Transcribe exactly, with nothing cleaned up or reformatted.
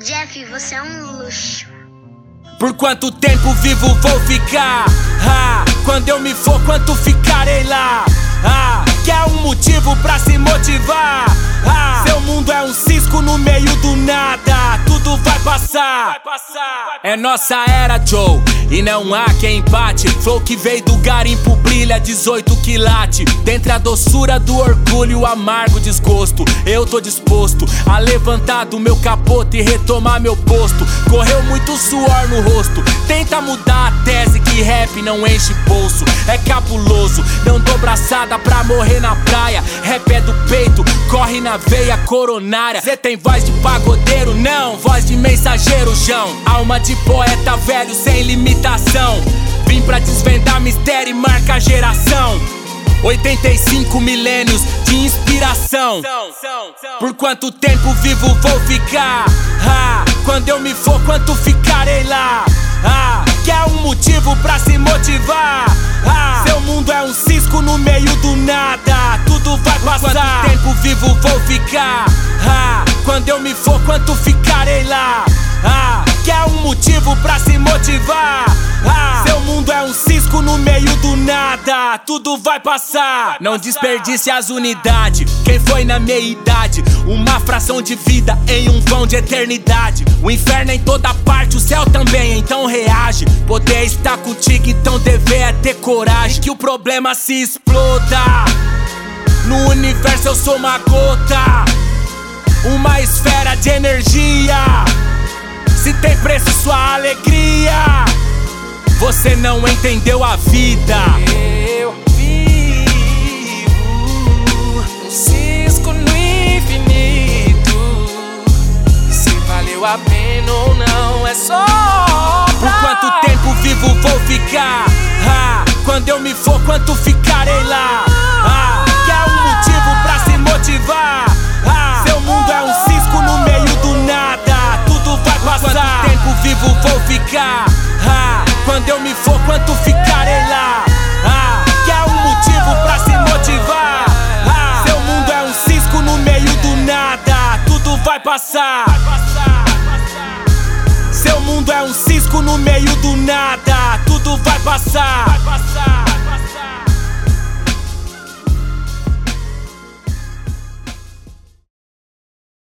Jeff, você é um luxo. Por quanto tempo vivo vou ficar? Ah, quando eu me for, quanto ficarei lá? Ah, quer um motivo pra se motivar? Ah, seu mundo é um cisco no meio do nada. Tudo vai passar. É nossa era, Joe, e não há quem empate. Flow que veio do garimpo brilha, dezoito quilate. Dentre a doçura do orgulho, o amargo desgosto. Eu tô disposto a levantar do meu capote e retomar meu posto. Correu muito suor no rosto. Tenta mudar a tese que rap não enche bolso. É cabuloso, não dou braçada pra morrer na praia. Rap é do peito, corre na veia coronária. Cê tem voz de pagodeiro, não, voz de mensageiro, João. Alma de poeta velho sem limitação. Vim pra desvendar mistério e marca a geração. oitenta e cinco milênios de inspiração. Por quanto tempo vivo vou ficar? Ah, quando eu me for, quanto ficarei lá? Ah, quer um motivo pra se motivar? Ah, seu mundo é um cisco no meio do nada. Tudo vai passar. Por quanto tempo vivo vou ficar? Ah, quando eu me for, quanto ficarei lá? Ah, quer um motivo pra se motivar? Ah, seu mundo é um cisco no meio do nada. Tudo vai passar. Não desperdice as unidades. Quem foi na meia idade? Uma fração de vida em um vão de eternidade. O inferno é em toda parte, o céu também, então reage. Poder está contigo, então dever é ter coragem. Que o problema se exploda. No universo eu sou uma gota, uma esfera de energia. Se tem preço sua alegria, você não entendeu a vida. Eu vivo um cisco no infinito. Se valeu a pena ou não é só Por quanto tempo vivo vou ficar? Ah, quando eu me for, quanto ficarei lá? Ah, quer um motivo pra se motivar? Ah, seu mundo é um cisco no meio do nada. Tudo vai passar. Por quanto tempo vivo vou ficar? Ah, quando eu me for, quanto ficarei lá? Ah, quer um motivo pra se motivar? Ah, seu mundo é um cisco no meio do nada. Tudo vai passar. Seu mundo é um cisco no meio do nada. Tudo vai passar.